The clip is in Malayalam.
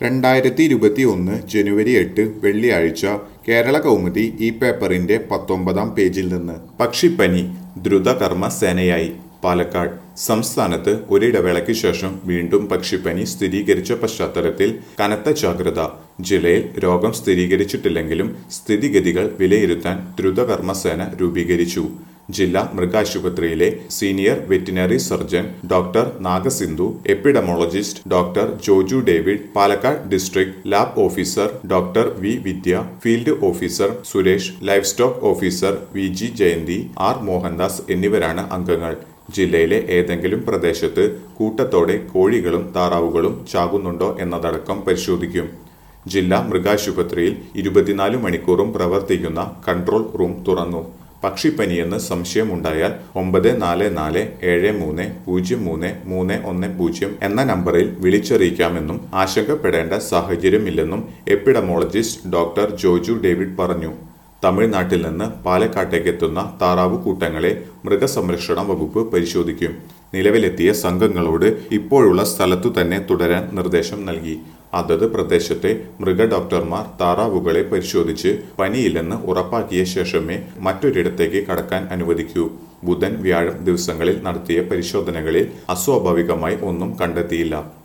2021 ജനുവരി 8 വെള്ളിയാഴ്ച കേരള കൗമുദി ഈ പേപ്പറിന്റെ 19-ാം പേജിൽ നിന്ന് പക്ഷിപ്പനി ദ്രുതകർമ്മ സേനയായി പാലക്കാട്. സംസ്ഥാനത്ത് ഒരിടവേളയ്ക്ക് ശേഷം വീണ്ടും പക്ഷിപ്പനി സ്ഥിരീകരിച്ച പശ്ചാത്തലത്തിൽ കനത്ത ജാഗ്രത. ജില്ലയിൽ രോഗം സ്ഥിരീകരിച്ചിട്ടില്ലെങ്കിലും സ്ഥിതിഗതികൾ വിലയിരുത്താൻ ദ്രുതകർമ്മസേന രൂപീകരിച്ചു. ജില്ലാ മൃഗാശുപത്രിയിലെ senior veterinary surgeon doctor Nagasindhu, epidemiologist doctor Joju David, Palakkad district lab officer doctor V Vidya, field officer Suresh, livestock officer V G Jayanthi, R Mohandas എന്നിവരാണ് അംഗങ്ങൾ. ജില്ലയിലെ ഏതെങ്കിലും പ്രദേശത്ത് കൂട്ടത്തോടെ കോഴികളും താറാവുകളും ചാകുന്നുണ്ടോ എന്നതടക്കം പരിശോധിക്കും. ജില്ലാ മൃഗാശുപത്രിയിൽ 24 മണിക്കൂറും പ്രവർത്തിക്കുന്ന കൺട്രോൾ റൂം തുറന്നു. പക്ഷിപ്പനിയെന്ന് സംശയമുണ്ടായാൽ 944-73-03-310 എന്ന നമ്പറിൽ വിളിച്ചറിയിക്കാമെന്നും ആശങ്കപ്പെടേണ്ട സാഹചര്യമില്ലെന്നും എപ്പിഡമോളജിസ്റ്റ് ഡോക്ടർ ജോജു ഡേവിഡ് പറഞ്ഞു. തമിഴ്നാട്ടിൽ നിന്ന് പാലക്കാട്ടേക്കെത്തുന്ന താറാവു കൂട്ടങ്ങളെ മൃഗസംരക്ഷണ വകുപ്പ് പരിശോധിക്കും. നിലവിലെത്തിയ സംഘങ്ങളോട് ഇപ്പോഴുള്ള സ്ഥലത്തു തന്നെ തുടരാൻ നിർദ്ദേശം നൽകി. അതത് പ്രദേശത്തെ മൃഗ ഡോക്ടർമാർ താറാവുകളെ പരിശോധിച്ച് പനിയില്ലെന്ന് ഉറപ്പാക്കിയ ശേഷമേ മറ്റൊരിടത്തേക്ക് കടക്കാൻ അനുവദിക്കൂ. ബുധൻ, വ്യാഴം ദിവസങ്ങളിൽ നടത്തിയ പരിശോധനകളിൽ അസ്വാഭാവികമായി ഒന്നും കണ്ടെത്തിയില്ല.